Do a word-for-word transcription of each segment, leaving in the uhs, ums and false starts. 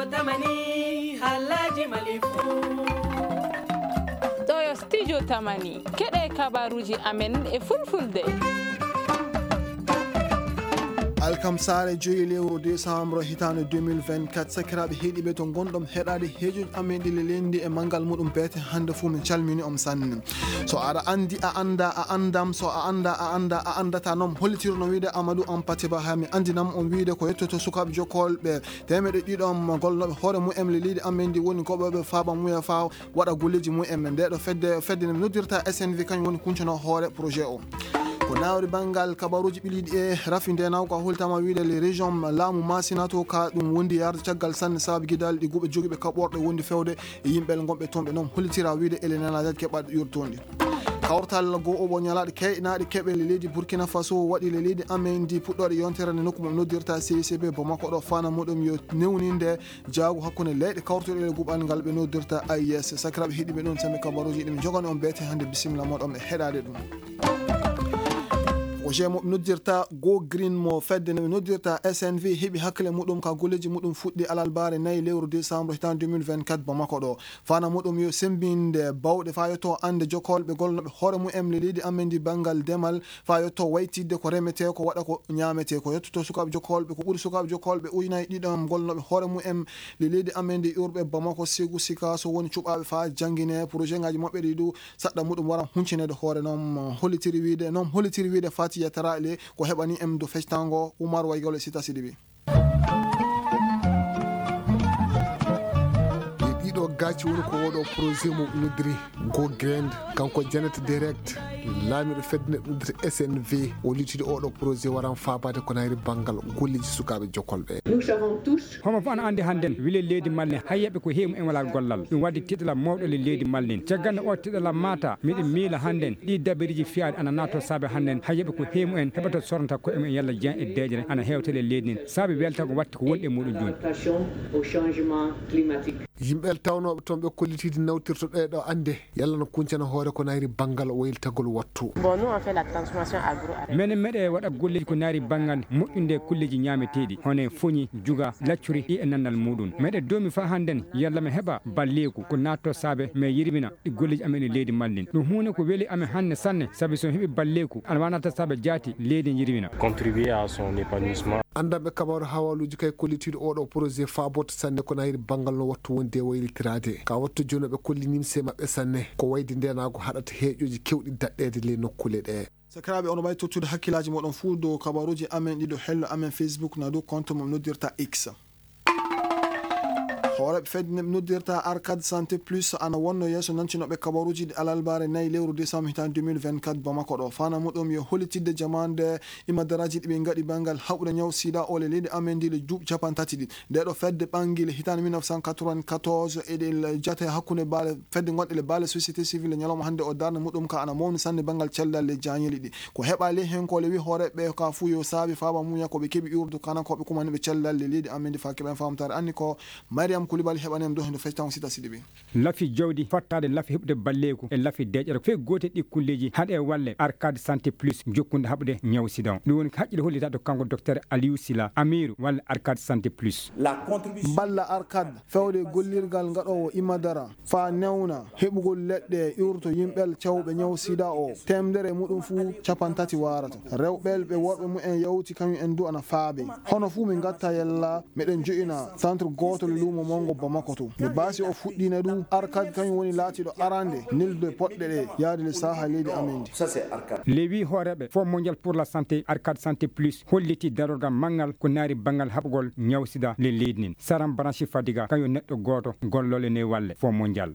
tamani halaji malifu to yo studio tamani kede kabaruji amen e fulfulde alkam sare joyi lewru décembre hitande deux mille vingt-quatre sakiraɓe heeɗiɓe to gonɗom heɗade heejuji amen ɗi lendi e manggal muɗum beete hande fuu min calmini om sanne so aɗa andi a anda a andam so a anda a anda a andata noon hollitiro no wiide Amadou Hampâté Bâ ha mi andinam on wiide ko yettoto sukaɓe jokkolɓe temeɗe ɗiɗon golloɓe hoore mumen le leydi amen ndi woni koɓeɓe faaba muya fa waɗa golleji mumen ndeɗo fedde fedde ne noddirta S N V kañum woni kuncano hoore projet o ko nawri bangal kabaruji ɓiliɗi e rafinde naw ko holtama wiide les régions laamu masinato ka ɗum wondi yarde caggal sanne saabu guidal ɗi guɓe joguiɓe kaɓorɗe wondi fewde e yimɓel gonɓe toon ɓe noon hollitira wiide ele nanajaji keɓaɗe yurtondi kawtal go obo ñalaɗe keyɗinaɗe keɓe le leydi Burkina Faso waɗi le leydi amen ndi puɗɗore yontere nde nokku mum noddirta C I C B Bamako ɗo fana muɗum yo newninde jaagu hakkude leyɗe kawtoɗe e guɓal ngal ɓe noddirta A I S sakiraɓe heeɗiɓe ɗon sami kabaruji ɗimin jogani on beete hande bisimilla moɗon e heɗade ɗum projet mo noddirta go green mo fedde no noddirta S N V heɓi hakkille muɗum ka golleji muɗum fuɗɗi alalbare nayyi lewru décembre hitande deux mille vingt-quatre Bamako ɗo fana muɗum yo sembinde bawɗe fa yetto ande jokkolɓe golnoɓe hoore mumen le leydi amen ndi banggal demal fa yetto waytidde ko remete ko waɗa ko ñamete ko yettoto sukaɓe jokkolɓe ko ɓuuri sukaɓe jokkolɓe ujunaji ɗiɗon golnoɓe hoore mumen le leydi amen ndi urɓe Bamako Ségou Sika so woni cuɓaɓe fa jangguine projet ngaji mabɓe ɗi ɗu saɗɗa muɗum wara huncinede hoore noon hollitiri wiide noon hollitiri wiide fati yetara le ko heɓani em do fectango Oumar Waygolo Sita Sidibi ɗiɗo gacci woni ko woɗo projet mo noddiri go grand kanko Janet direct laamiɗo fedde noddiri S N V o litude oɗo projet waran fabade ko nayri banggal golleji sukaɓe jokkolɓe homo fof ana andi hannden wile leydi mallen hayyeɓe ko heemu en wala gollal ɗum wadde tiɗala mawɗo le leydi mallen cagganno o tiɗala mata miɗen miila hannden ɗi dabiriji fiyade ana nato saabe hannden hayyeɓe ko heemu en heɓata sornata ko emen yalla jen e deejere ana hewtele leydi nin saabe welta ko watte ko woni e muɗum joni yimɓe tawnoɓe toon ɓe kollitide nawtirto ɗeɗo ande yalla no kuncana hoore ko nayri banggal waylitagol wattu minen meɗe waɗa golleji ko naari banggal moƴƴinde kulleji ñameteɗi hone foñi juga laccuri ɗi e nannal muɗum meɗe domi fa hannden yalla mi heɓa balleku ko natto saabe mi yirmina ɗi golleji amen e leydi mallin ɗum hunde ko weeli amen hannde sanne saabi so heeɓi balleku ana wanata saabe jaati leydi yirmina contribuer à son épanouissement andanɓe kabaru hawaluji kay kollitide oɗo projet fabota sanne ko nayri banggal no wattu wonde waylitirade ka wattu joni ɓe kolli nimse mabɓe sanne ko wayde ndenago haɗata heeƴoji kewɗi daɗɗede le nokkule ɗe sakiraɓe ono wawi tottude hakkillaji moɗon fuu dow kabaruji amen ɗiɗo hello amen Facebook na dow compte mum noddirta X hooreɓe fedde noddirta Arcade Santé Plus ana wonno yesso nancinoɓe kabaruji ɗi alalbare nayyi lewru décembre hitande deux mille vingt-quatre Bamako ɗo fana muɗum yo hollitidde jamande imadaraji ɗi ɓe gaɗi banggal hawɓude ñaw sida o le leydi amen ndi le duuɓi capan tati ɗi ndeɗo fedde ɓangguile hitande mille neuf cent quatre-vingt-quatorze eɗe jate hakkude baale fedde gonɗe le baale société civile ñalawma hande o darde muɗum ka ana mawni sanne banggal cellal le jañeli ɗi ko heɓa le hen ko le wi hooreɓe ka fuu yo saabi faaba muña koɓe keeɓi urdu kana koɓe kumaniɓe cellal le leydi amen ndi fa keeɓen famtare anni ko Mariam Koulibaly heɓanem do hendo fectan Sita Sidibi lafi jawdi fattade lafi heɓde balleku e lafi deƴƴere fe gote ɗi kulleji haɗe walle Arcade Santé Plus jokkude haɓde ñaw sidan ɗum woni haqqille hollita to kanko docteur Aliou Sila Amirou walla Arcade Santé Plus balla Arcade fewde gollirgal gaɗowo imadara fa newna heɓugol leɗɗe urto yimɓel cawɓe ñaw sida o temdere muɗum fuu capan tati warata rewɓel ɓe worɓe mumen yawti kañum en du ana faaɓe hono fuu min gatta yalla meɗen joƴina centre gotol lumo mongo Bamako to nde basi o fuɗɗina ɗum Arcade kañum woni laatiɗo arande nilde poɗɗe ɗe yaade le saha leydi amen ndi le wi hooreɓe Fonds mondial pour la santé Arcade Santé Plus holliti darorgal manggal ko naari banggal haɓugol ñawsida le leydi nin Saram Branchi Fadiga kañum neɗɗo goto gollole ne walle Fonds mondial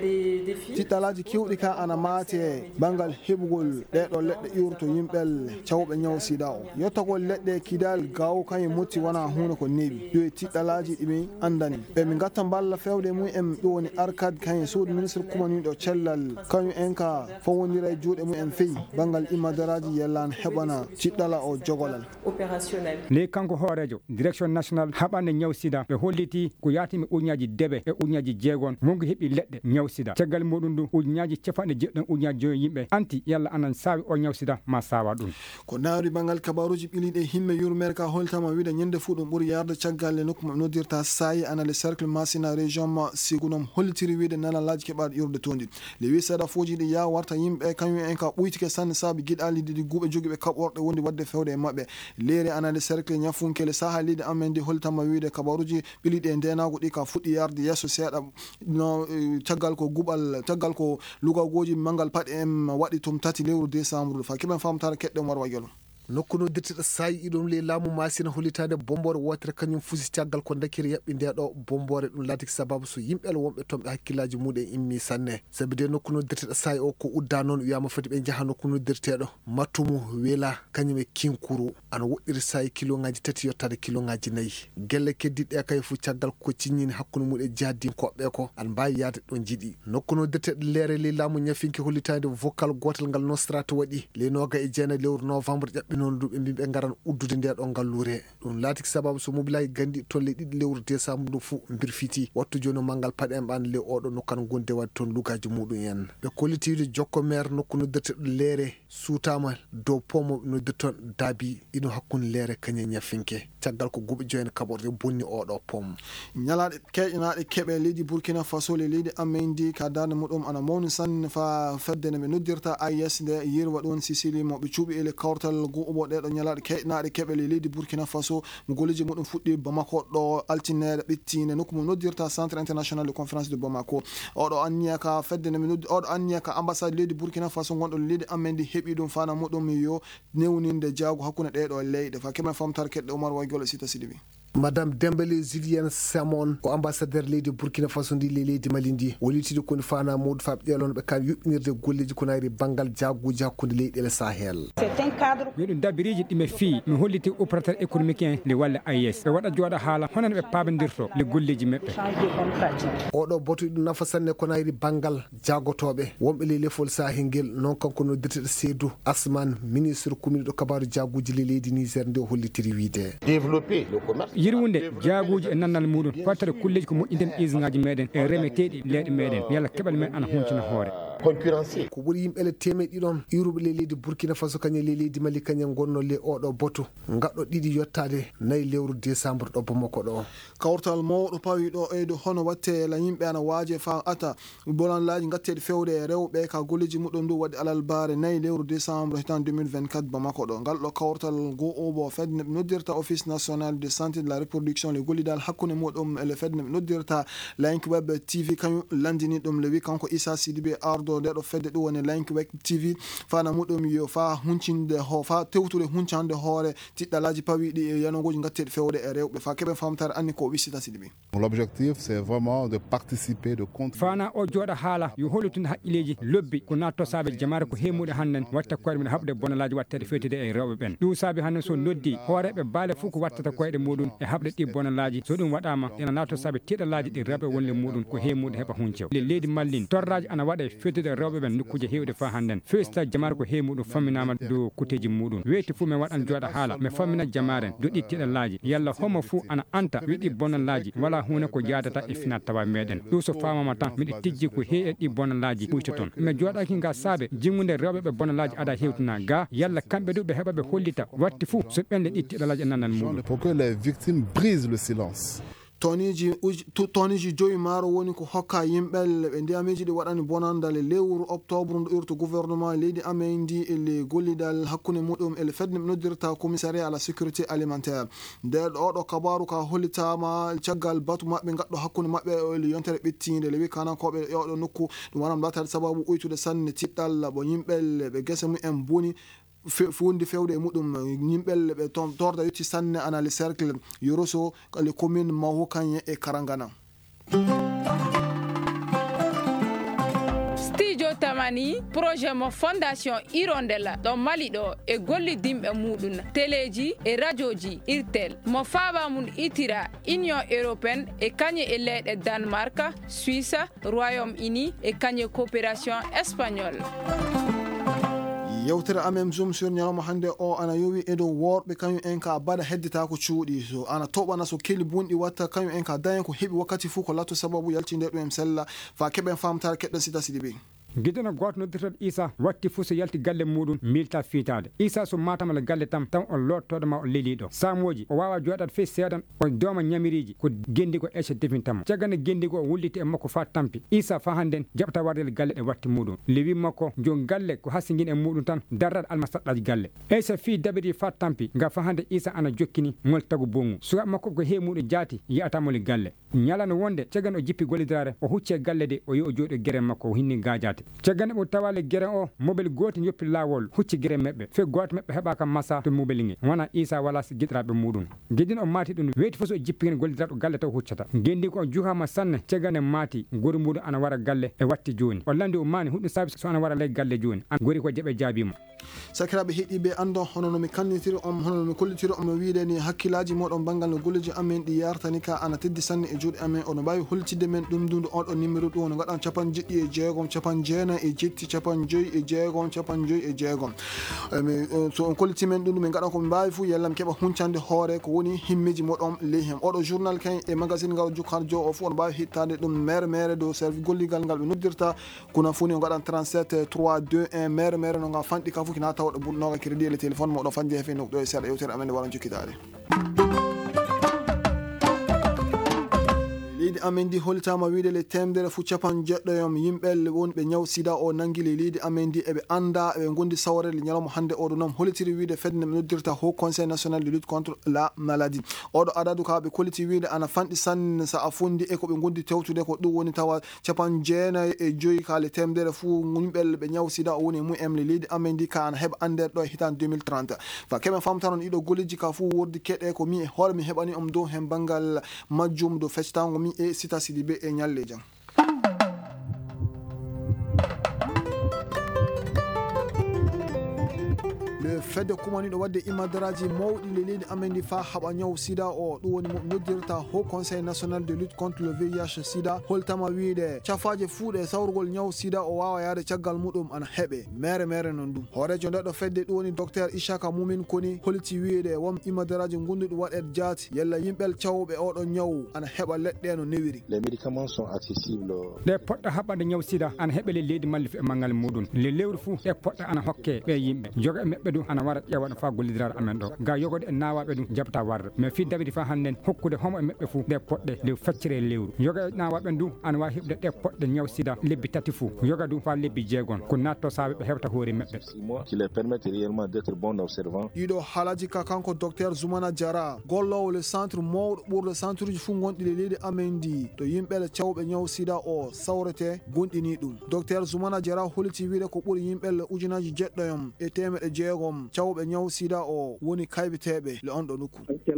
tiɗɗalaji kewɗi ka ana maate banggal heɓugol ɗeɗo leɗɗe iwrto yimɓel cawɓe ñaw sida o yettogol leɗɗe kidal gaw kañum motti wona hunde ko neeɓi yo tiɗɗalaji ɗimin andani ɓe min gatta balla fewde mumen ɗo woni Arcade kañum suudu ministre kumaniɗo cellal kañum en ka fawodira e juuɗe mumen feyi banggal imadaraji yellana heɓana tiɗɗala o jogolal opérationnel ne kanko hoorejo direction national haɓande ñaw sida ɓe holliti ko yatimi ujunaji deɓe e ujunaji jeegon mongo heeɓi leɗɗe ñaw sida caggal muɗum ɗum ujunaji capanɗe jeɗɗon ujunaji joyi yimɓe anti yalla anan saawi o ñaw sida ma sawa ɗum ko nawri banggal kabaruji ɓiliɗe himme yurmere ka holtama wiide ñande fuu ɗum ɓuuri yarde caggal le nokku noddirta sayi ana le cercle cercle masina région ma sigunom holtiri wiide nana laji keɓaɗo urde tondi le wi seeɗa foji ɗi ya warta yimɓe kañum en ka ɓuytike sanne saabi giɗali ɗiɗi guuɓe joguiɓe kaɓorɗe wondi wadde fewde e mabɓe leeri anade cercle ñafunkele sahaliɗe amen ndi holtama wiide kabaruji ɓiliɗi e ndenago ɗi ka fuɗɗi yarde yesso seeɗa no caggal ko guɓal caggal ko lugagoji mangal paɗe en waɗi tum tati lewru décembre fa keɓen famtare keɗɗen warwa guelo nokku no dirtiɗo sayi iɗum le laamu masina hollitade bombore wotere kañum fusi caggal ko dakkiri yaɓɓi ndeɗo bombore ɗum laati sababu so yimɓel wonɓe tomɓe hakkillaji muɗum immi sanne sabi de nokku no dirtiɗo sayi o ko udda noon wiyama foti ɓe jaaha nokku no dirteɗo mattumu weela kañum e kinkuru ana woɗɗiri sayi kiloŋaji tati yottade kiloŋaji nayyi gelle keddiɗe kay fu caggal ko ciññini hakkude muɗum e jihadinkoɓɓe ko an mbawi yaade ɗo jiiɗi nokku no dirteɗo leere le laamu ñafinki hollitade vocal gotal ngal nostrata waɗi le noga e jeenayi lewru novembre ƴaɓɓi noon ɗum ɓe mbi ɓe garan uddude nde ɗo ngallure ɗum laati sababu so mobilaji gandi tolle ɗiɗi lewru décembre ɗum fuu bir fiti wattu joni mangal paɗe en ɓan le oɗo nokkan gonde wadde toon lugaji muɗum en ɓe kollitiide jokko maire nokku noddirteɗo leere suutama dow pomo noddirton daabi ino hakkude leere kañe ñafinke caggal ko guɓe joyen kaɓorde bonni oɗo pom ñalaɗe keƴanaɗe keeɓe leydi Burkina Faso le leydi amen ndi ka darde muɗum ana mawni sanne fa fedde nde ɓe noddirta A I S nde yirwa ɗon Sicili mo ɓe cuuɓi ele kawtal go'obo ɗeɗo ñalaɗe keƴanaɗe keeɓe le leydi Burkina Faso mo golleji muɗum fuɗɗi Bamako ɗo altinere ɓettinde nokku mo noddirta centre international de conférence de Bamako oɗo anniya ka fedde nde ɓe noddi oɗo anniya ka ambassade leydi Burkina Faso gonɗo leydi amen ndi heeɓi ɗum fana muɗum yo newninde jaago hakkude ɗeɗo leyɗe fa keɓen famtare keɗɗe Oumar Waygolo Sita Sidibé madame Dembélé Julienne Samon ko ambassadeur leydi Burkina Faso ndi le leydi Mali ndi wolitide koni fana Modou Fab ƴeelon ɓe kan yuɓɓinirde golleji ko nayri banggal jaaguji hakkude leyɗele Sahel miɗum dabiriji ɗime fi mi holliti opérateur économique en le walla A I S ɓe waɗa jooɗa haala hono ɓe pabadirto le golleji maɓɓe oɗo boto ɗum nafa sanne ko nayri banggal jaagotoɓe wonɓe le lefol Sahel ngel noon kanko no dirteɗo Seydou Asman ministre communiɗo kabaru jaaguji le leydi Niger nde hollitiri wiide développer le commerce yirwunde jaaguji e nannal muɗum fattade kulleji ko moƴƴinten usinaji meɗen e remeteɗi leyɗe meɗen yalla keɓal men ana huncina hoore concurrencier ko ɓuuri yimɓele temeɗɗi ɗon iruɓe le leydi Burkina Faso kañum le leydi Mali kañum gonno le oɗo boto gaɗɗo ɗiɗi yottade nayi lewru décembre ɗo Bamako ɗo kawtal mawɗo pawi ɗo eydo hono watte la yimɓe ana waaje fa ata bolanlaji gatteɗe fewde e rewɓe ka golleji muɗum ndu waɗi alal baare nayi lewru décembre hitan deux mille vingt-quatre Bamako ɗo ngal ɗo kawtal go obo fedde ɓe noddirta office national de santé de la reproduction le gollidal hakkude muɗum ele fedde ɓe noddirta Link Web T V kañum landini ɗum le wi kanko Issa Sidibé ardo nde ɗo fedde ɗum woni Link Web T V fana muɗum yo fa huncinde ho fa tewtude huncande hoore tiɗɗalaji pawiɗi e yanogoji gatteɗe fewde e rewɓe fa keɓen famtare anni ko wisita Sidibé l'objectif c'est vraiment de participer de contre fana o jooɗa haala yo hollitinde haqqileji lobbi ko natto saabe jamare ko hemuɗe hannden watta koyɗe men haɓde bonalaji wattede fewtide e rewɓe ɓen ɗum saabi hannden so noddi hooreɓe baale fof ko wattata koyɗe muɗum e haɓde ɗi bonalaji so ɗum waɗama ena natto saabe tiɗalaji ɗi rewɓe wonle muɗum ko hemuɗe heɓa huncew le leydi Mali torraji ana waɗe fewtide e rewɓe ɓen nokkuji hewde fa hannden fewsta jamare ko hemuɗum famminama dow kuteji muɗum weeti fuu min waɗan jooɗa haala mi fammina jamaren do ɗi tiɗalaji yalla homo fuu ana anta wiɗi bonalaji wala hunde ko jadata e finat tawa meɗen ɗum so famama tan miɗa tijji ko heewi e ɗi bonalaji ɓuyta toon mi jooɗaki ga saabe jimmude rewɓe ɓe bonalaji ada hewtina ga yalla kamɓe ɗu ɓe heɓa ɓe hollita watti fuu so ɓende ɗi tiɗalaji e nannan muɗum pour que les victimes brisent le silence toniji toniji joyi maaro woni ko hokka yimɓel ɓe ndiyamiji ɗi waɗani bonandal lewru octobre ndu irto gouvernement leydi amen ndi ele gollidal hakkude muɗum ele fedde ɓe noddirta commissariat à la sécurité alimentaire nder oɗo kabaru ka hollitama caggal batu maɓɓe gaɗɗo hakkude maɓɓe ele yontere ɓettinde le wi kanankoɓe yoɗo nokku ɗum waɗam latade sababu ɓuytude sanne tiɗɗal bo yimɓel ɓe gese mumen boni fundi fewde e muɗum yimɓel ɓe torda yetti sanne ana le cercle yoroso le commune Maho Kanye e Karangana studio tamani projet mo fondation Hirondella ɗo Mali ɗo e gollidimɓe muɗum téléji e radioji irtel mo faaba mum itira union européenne e kañe e leyɗe Danemark Suisse Royaume-Uni e kañe coopération espagnole yewtere amen zoom sur ñalawma hande o ana yowi e dow worɓe kañum en ka baɗa heddita ko cuuɗi so ana toɓana so keli bunɗi watta kañum en ka dañen ko heeɓi wakkati fuu ko latto sababu yaltinde ɗum en sella fa keɓen famtare keɗɗen Sita Sidibé gidono goto noddirtoɗo isa watti fuu so yalti galle muɗum milta fiitade isa so matamala galle tam tan on lottoɗo ma o leliɗo samoji o wawa joɗat fe seeɗan o dooma ñamiriji ko gendi ko ecce defintama cagane gendi ko o wulliti e makko fa tampi isa fa hannden jaɓata wardel galle ɗe watti muɗum lewi makko jon galle ko hassiguin e muɗum tan darrat alma saɗɗaji galle eysa fi dabiri fa tampi nga fa hande isa ana jokkini mol tagu bongu suka makko ko he muɗum jaati yiyatamoli galle ñalano wonde cagane o jippi gollidirare o hucce galle de o yi o jooɗi guere makko o hinni gajate cagane o tawale guere o mobile gooti yoppi lawol hucci guere mabɓe fe goto mabɓe heɓa kam massa to mobile nge wona isa wala so guiɗiraɓe muɗum gueɗin o maati ɗum weeti foof so jippiguen gollidiraɗo galle taw huccata gendi ko juhama sanne cagane maati gori muɗum ana wara galle e watti joni o landi o mani huɗum saabi so ana wara ley galle joni an gori ko jeeɓe jaabima sakiraɓe heeɗiɓe ando hono nomi kannitiri on hono nomi kollitiri on no wiide ni hakkillaji moɗon banggal no golleji amen ɗi yartani ka ana teddi sanne e juuɗe amen ono mbawi holtide men ɗum dundu on ɗon numéro ɗum ono gaɗan capan jeɗɗi e jeegom capan jeenayi e jetti capan joyyi e jeegom capan joyyi e jeegom so on kolliti men ɗum ɗum min gaɗan komin mbawi fuu yallam keɓa huncande hoore ko woni himmeji moɗon ley hen oɗo journal kay e magazine ngal jukkar jo o fuu ono mbawi hittade ɗum mere mere dow service golligal ngal ɓe noddirta kuna funi o gaɗan trente-sept trois deux un mere mere no ngal fanɗi ka fuu kina tawaɗo ɓurnoga crédit le téléphone moɗo fanje hefe nokɗo e seeɗa yewtere amen nde waran jokkitade leydi amen ndi hollitama wiide le temdere fuu capan jeɗɗoyom yimɓe wonɓe ñaw sida o nanguili leydi amen ndi eɓe anda eɓe gondi sawrede ñalawma hande oɗo noon hollitiri wiide fedde ɓe noddirta haut conseil national de lutte contre la maladie oɗo adadu ka ɓe kolliti wiide ana fanɗi sanne sa a fondi e koɓe gondi tewtude ko ɗum woni tawa capan jeenayi e joyyi ka le temdere fuu yimɓel ɓe ñaw sida o woni mu emle leydi amen ndi ka ana heɓa andere ɗo e hitande deux mille trente fa keɓen famtanon ɗiɗo golleji ka fuu wordi keɗe ko mi e hoore mi heɓani om dow hen banggal majjum do fectango mi e Sita Sidibé e ñalle jam le fedde kumaniɗo wadde imadaraji mawɗi le leydi amen ndi fa haɓa ñaw sida o ɗum woni mo noddirta haut conseil national de lutte contre le V I H sida holtama wiide cafaje fuuɗe sawrugol ñaw sida o wawa yaade caggal muɗum ana heeɓe mere mere noon ɗum hoorejo ndeɗo fedde ɗum woni docteur Ishaka Mumin Koni holti wiide won imadaraji gonɗuɗi waɗed jaati yalla yimɓel cawɓe oɗon ñaw ana heɓa leɗɗe no newiri les médicaments sont accessibles ɗe poɗɗo haɓɓande ñaw sida ana heeɓe le leydi mallifi e manggal muɗum le lewru fuu ɗe poɗɗo ana hokke ɓe yimɓe joga e meɓɓe ɗum ana wara ƴewaɗo fa gollidirade amen ɗo ga yogode e nawaɓe ɗum jaɓata warde mais fi dabidi fa hannden hokkude homo e meɓɓe fuu ɗe poɗɗe le feccere lewru yoga e nawaɓe du ana wawi heɓde ɗe poɗɗe ñaw sida lebbi tati fuu yoga du fa lebbi jeegon ko natto saɓe ɓe heɓta hoore meɓɓe qui les permettent réellement d'être bons observants ɗiɗo haalaji ka kanko docteur Zoumana Diarra gollowo le centre mawɗo ɓurde centre uji fuu gonɗi le leydi amen ndi to yimɓele cawɓe ñaw sida o sawrete gonɗini ɗum docteur Zoumana Diarra holiti wiide ko ɓuuri yimɓelle ujunaji jeɗɗoyom e temeɗe jeegom cawɓe ñaw sida o woni kaybeteɓe le on ɗo nokku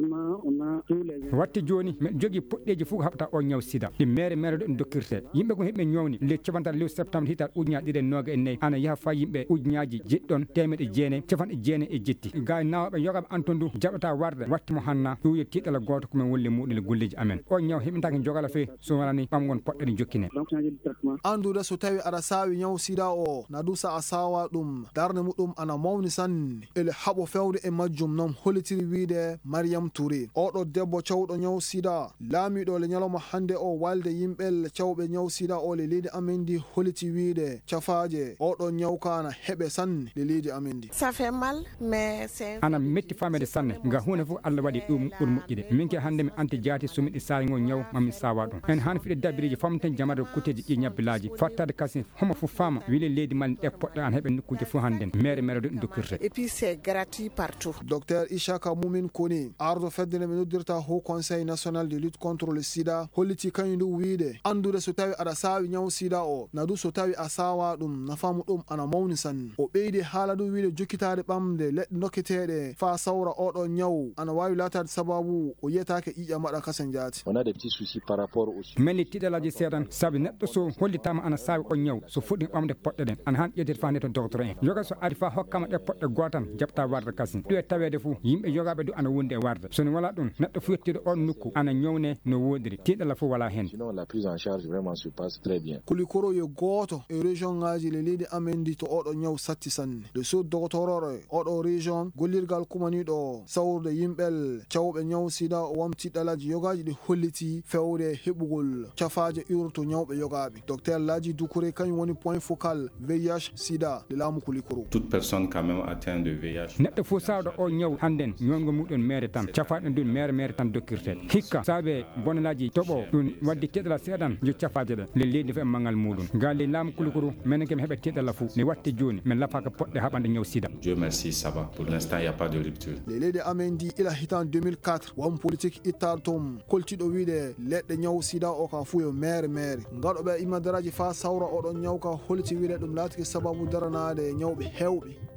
watti joni miɗo jogui poɗɗeji fof ko haɓata o ñaw sida ɗi mere mere ɗo ɗum dokkirte yimɓe ko heɓɓe ñawni le capantati lewru septembre hitat ujunaji ɗiɗi e noga e nayyi ana yaaha fa yimɓe ujunaji jeɗɗon temeɗe jeenayyi capanɗe jeenayyi e jetti ga nawaɓe yogaɓe anton du jaɓata warde watti mo hanna ɗum yo tiɗala goto komin wolle muɗum le golleji amen o ñaw heɓintake jogala fe so wonani ɓamgon poɗɗe ɗe jokkine andude so tawi aɗa sawi ñaw sida o na du sa a sawa ɗum darde muɗum ana mawni sanne ele haɓo fewde e majjum noon hollitiri wiide Mariam Touré oɗo debbo cawɗo ñaw sida laamiɗo le ñalawma hande o walde yimɓel cawɓe ñaw sida o le leydi amen ndi holliti wiide cafaje oɗo ñaw ka ana heɓe sanne le leydi amen ndi ça fait mal mais c'est ana metti famede sanne nga hunde fof Allah waɗi ɗum ɓuuri moƴƴude min ke hande mi anti jaati so miɗi saarigo ñaw mami sawa ɗum en han fiɗe dabiriji famten jamade kuteji ɗi ñabbilaji fattade kasi homo fof fama wile leydi malni ɗe poɗɗe an heɓe nokkuje fof hannden mere mere ɗo ɗum dokkirte et puis c'est gratuit partout docteur Ishaka Mumin Koni ardo fedde ɓe noddirta haut conseil national de lutte contre le sida holliti kañum ndu wiide andude so tawi aɗa sawi ñaw sida o na du so tawi a sawa ɗum nafamu ɗum ana mawni sanne o ɓeydi haala ɗum wiide jokkitade ɓamde leɗɗe dokketeɗe fa sawra oɗo ñaw ana wawi latade sababu o yiyatake ƴiƴam maɗa kasen jaati on a des petits soucis par rapport au meli tiɗalaji seeɗan saabi neɗɗo so hollitama ana sawi o ñaw so fuɗɗi ɓamde poɗɗe ɗen ana han ƴettede fa nde to docteur en yoga so ari fa hokkama ɗe poɗɗe gota tan jabta warda kasin do tawede fu yimbe jogabe do ana wonde warda so wala dum neddo fu yettido on nukku ana nyowne no wodiri tidala fu wala hen. Sinon la prise en charge vraiment se passe très bien. Kulikoro ye goto e region ngaji le leydi amendi to odo nyaw satti sanne de so doctorore odo region gollirgal kumani do sawurde yimbel cawbe nyaw sida o wamti dalaji yogaji de holliti fewre hebugol cafaaje urto nyawbe yogabe docteur Laji Doucouré kany woni point focal V I H sida de lamu Kulikoro. Toute personne quand même atteinte de V I H neddo fu sawdo o nyaw handen nyongo mudon mere tan cafaade dun mere mere tan dokkirte hikka sabe bonalaji tobo dun waddi tedala sedan jo cafaaje de le leydi fe mangal mudun galle lamu Kulikoro menen kem hebe tedala fu ne watti joni men lafaka podde habande nyaw sida. Dieu merci, ça va. Pour l'instant, il n'y a pas de rupture. Le leydi amendi ila hitan deux mille quatre wam politique itartom koltido wiide ledde nyaw sida o ka fu yo mere mere ngado be imadaraji fa sawra odon nyaw ka holti wiide dum latiki sababu daranade nyawbe hewbe.